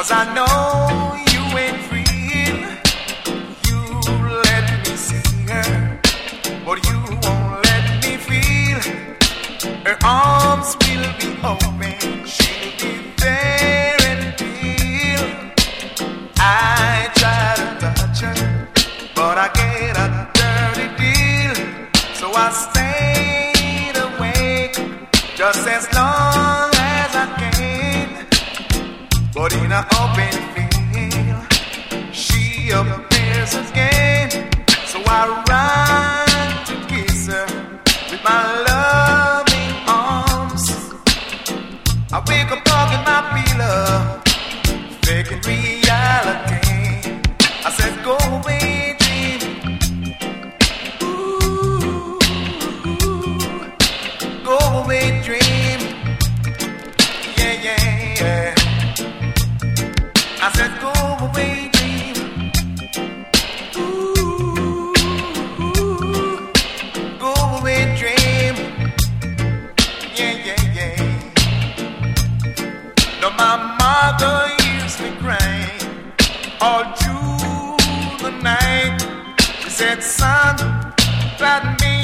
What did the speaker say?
I know you ain't free. You let me see her, but you won't let me feel. Her arms will be open, she'll be there and feel. I try to touch her, but I get a dirty deal. So I stayed awake just as long as I can. But in an open field, she appears again. So I run to kiss her with my loving arms. I wake up talking my pillow, faking reality. I said, go away, dream. Ooh, go away, dream. Yeah, yeah, yeah. I said, go away, dream. Ooh, go away, dream. Yeah, yeah, yeah. No, my mother used to cry all through the night. She said, son, that means